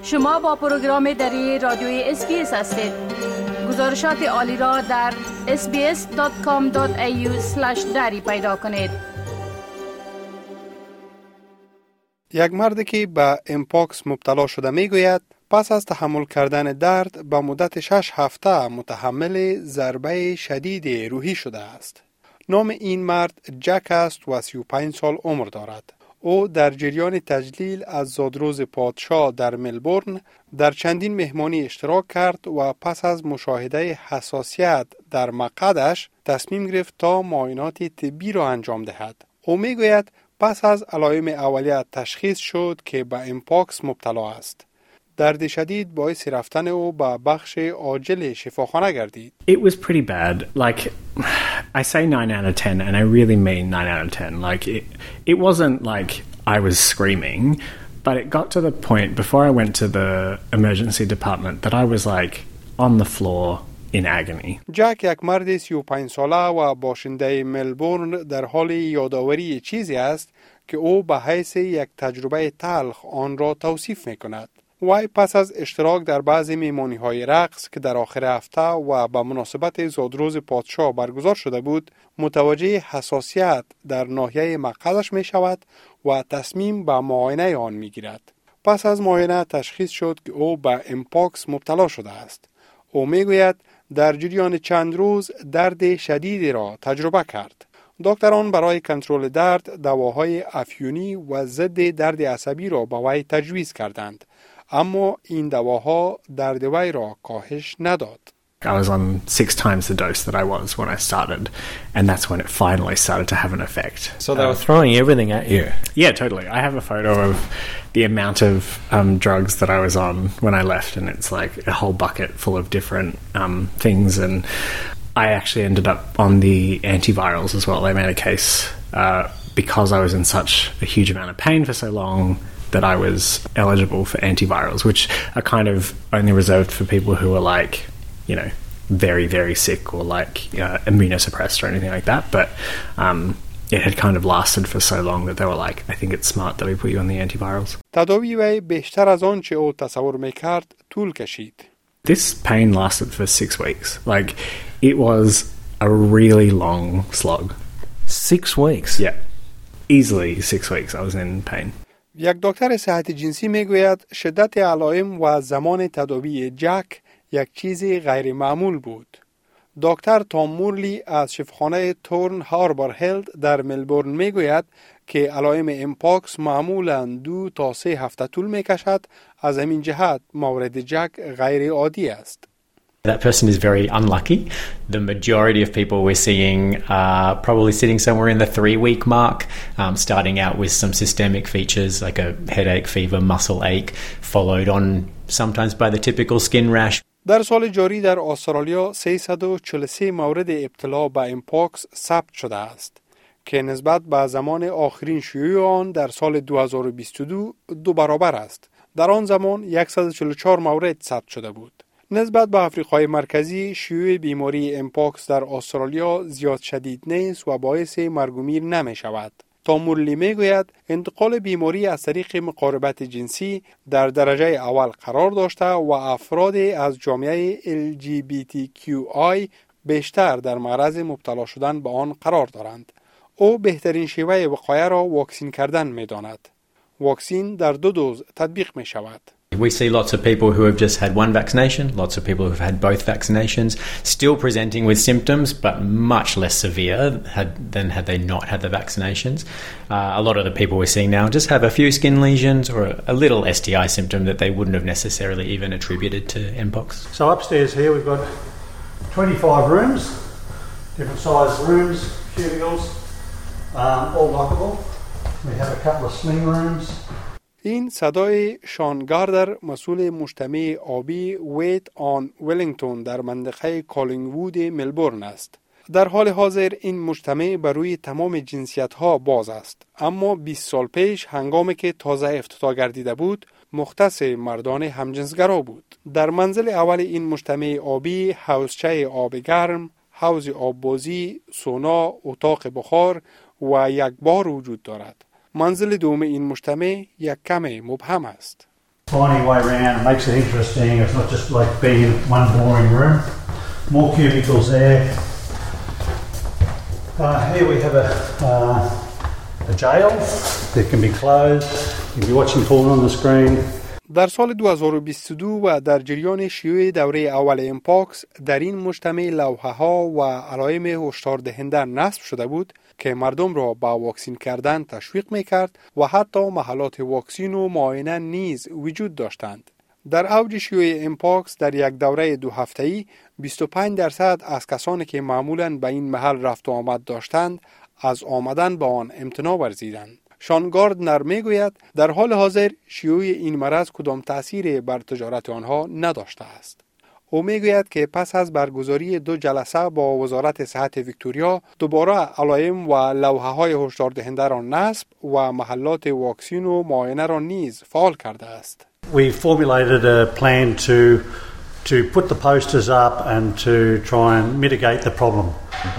شما با پروگرام دری رادیوی SBS هستید. گزارشات عالی را در sbs.com.au/dari پیدا کنید. یک مرد که به امپاکس مبتلا شده میگوید پس از تحمل کردن درد به مدت 6 هفته متحمل ضربه شدید روحی شده است. نام این مرد جک است و 35 سال عمر دارد. او در جریان تجلیل از زادروز پادشاه در ملبورن در چندین مهمانی اشتراک کرد و پس از مشاهده حساسیت در مقعدش تصمیم گرفت تا معاینات طبی را انجام دهد. او میگوید پس از علائم اولیه تشخیص شد که به امپاکس مبتلا است. درد شدید باعث رفتن او به بخش عاجل شفاخانه گردید. It was pretty bad. Like, I say 9 out of 10 and I really mean 9 out of 10. Like, it wasn't like I was screaming, but it got to the point before I went to the emergency department that I was like on the floor in agony. جک یک مرد 35 ساله و باشنده ملبورن در حال یادآوری چیزی است که او به حیث یک تجربه تلخ آن را توصیف می‌کند. وی پس از اشتراک در بعضی میمانی‌های رقص که در آخر هفته و به مناسبت زادروز پادشاه برگزار شده بود، متوجه حساسیت در ناحیه مقعدش می شود و تصمیم به معاینه آن می گیرد. پس از معاینه تشخیص شد که او به امپاکس مبتلا شده است. او می گوید در جریان چند روز درد شدیدی را تجربه کرد. دکتران برای کنترل درد دواهای افیونی و ضد درد عصبی را به وی تجویز کردند. اما این دواها درد وی را کاهش نداد. I was on 6 times the dose that I was when I started, and that's when it finally started to have an effect. So they were throwing everything at you? Yeah, totally. I have a photo of the amount of drugs that I was on when I left, and it's like a whole bucket full of different things, and I actually ended up on the antivirals as well. They made a case because I was in such a huge amount of pain for so long that I was eligible for antivirals, which are kind of only reserved for people who are like, you know, very, very sick or like immunosuppressed or anything like that. But it had kind of lasted for so long that they were like, I think it's smart that we put you on the antivirals. تداوی وی بیشتر از آنچه او تصور میکرد طول کشید. This pain lasted for 6 weeks. Like, it was a really long slog. 6 weeks? Yeah. Easily 6 weeks I was in pain. یک دکتر صحت جنسی میگوید شدت علائم و زمان تداوی جک یک چیزی غیر معمول بود. دکتر تام مورلی از شفاخانه تورن هاربر هلت در ملبورن میگوید که علائم امپاکس معمولاً 2 تا 3 هفته طول میکشد. از همین جهت مورد جک غیر عادی است. That person is very unlucky. The majority of people we're seeing are probably sitting somewhere in the 3-week mark, starting out with some systemic features like a headache, fever, muscle ache, followed on sometimes by the typical skin rash. در سال جاری در استرالیا 343 مورد ابتلا به امپاکس ثبت شده است که نسبت به زمان آخرین شیوع آن در سال 2022 2 برابر است. در آن زمان 144 مورد ثبت شده بود. نسبت به آفریقای مرکزی شیوع بیماری امپاکس در استرالیا زیاد شدید نیست و باعث مرگ و میر نمی شود. تام مورلی می گوید انتقال بیماری از طریق مقاربت جنسی در درجه اول قرار داشته و افراد از جامعه LGBTQI بیشتر در معرض مبتلا شدن به آن قرار دارند. او بهترین شیوه وقایه را واکسین کردن می داند. واکسین در 2 دوز تطبیق می شود. We see lots of people who have just had one vaccination, lots of people who have had both vaccinations, still presenting with symptoms, but much less severe than had they not had the vaccinations. A lot of the people we're seeing now just have a few skin lesions or a little STI symptom that they wouldn't have necessarily even attributed to Mpox. So upstairs here we've got 25 rooms, different sized rooms, cubicles, all lockable. We have a couple of sling rooms. این صدای شان گاردر مسئول مجتمع آبی ویت آن ولینگتون در منطقه کالینگوود ملبورن است. در حال حاضر این مجتمع بر روی تمام جنسیت‌ها باز است، اما 20 سال پیش هنگامی که تازه افتتاح گردیده بود مختص مردان همجنسگرا بود. در منزل اول این مجتمع آبی حوضچه آب گرم، حوض آببازی، سونا، اتاق بخار و یک بار وجود دارد. منزل دوم این مجتمع یک کم مبهم است. Finding a way around makes it interesting. It's not just like being in one boring room. More cubicles there. Here we have a jail that can be closed. You can be watching porn on the screen. در سال 2022 و در جریان شیوع دوره اول امپاکس در این مجتمع لوحه‌ها و علائم هشدار دهنده نصب شده بود که مردم را به واکسین کردن تشویق می‌کرد و حتی محلات واکسین و معاینه نیز وجود داشتند. در اوج شیوع امپاکس در یک دوره 2 هفته‌ای 25% از کسانی که معمولاً به این محل رفت و آمد داشتند از آمدن به آن امتناع ورزیدند. شان گاردنر میگوید در حال حاضر شیوع این مرض کدام تأثیر بر تجارت آنها نداشته است. او میگوید که پس از برگزاری 2 جلسه با وزارت صحت ویکتوریا دوباره علائم و لوحه‌های هشدار دهنده را نصب و محلات واکسین و معاینه را نیز فعال کرده است. We formulated a plan to put the posters up and to try and mitigate the problem.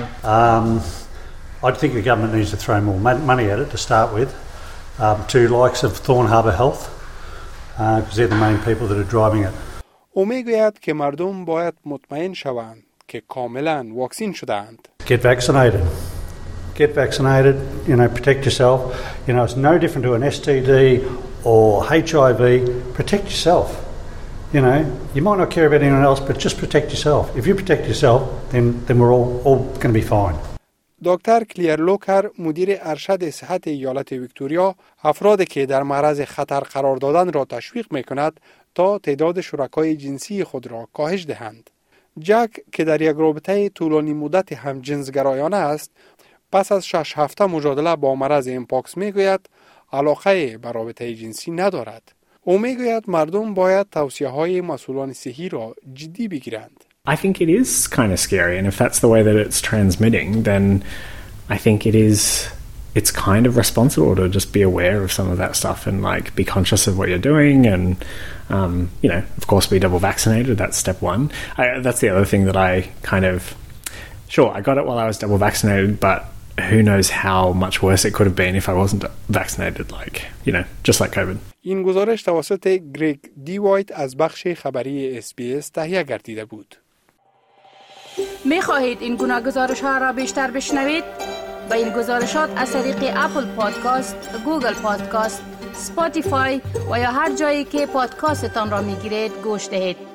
I think the government needs to throw more money at it to start with, to likes of Thorn Harbour Health, because they're the main people that are driving it. او میگوید که مردم باید مطمئن شوند که کاملا واکسین شده‌اند. Get vaccinated. Get vaccinated, protect yourself. It's no different to an STD or HIV. Protect yourself. You might not care about anyone else, but just protect yourself. If you protect yourself, then we're all going to be fine. دکتر کلیر لوکر مدیر ارشد صحت ایالت ویکتوریا افرادی که در معرض خطر قرار دادن را تشویق می‌کند تا تعداد شرکای جنسی خود را کاهش دهند. جک که در یک رابطه طولانی مدت هم جنسگرایانه است پس از 6 هفته مجادله با مرض امپاکس میگوید علاقه به رابطه جنسی ندارد. او میگوید مردم باید توصیه‌های مسئولان صحی را جدی بگیرند. I think it is kind of scary, and if that's the way that it's transmitting, then I think it's kind of responsible to just be aware of some of that stuff and be conscious of what you're doing, and of course be double vaccinated. That's step one. That's the other thing that I sure, I got it while I was double vaccinated, but who knows how much worse it could have been if I wasn't vaccinated, just like COVID. این گزارش توسط گریگ دی وایت از بخش خبری SBS تهیه گردیده بود. می خواهید این گناه گزارش ها را بیشتر بشنوید؟ با این گزارشات از طریق اپل پادکاست، گوگل پادکاست، سپاتیفای و یا هر جایی که پادکاستتان را می گیرید گوش دهید.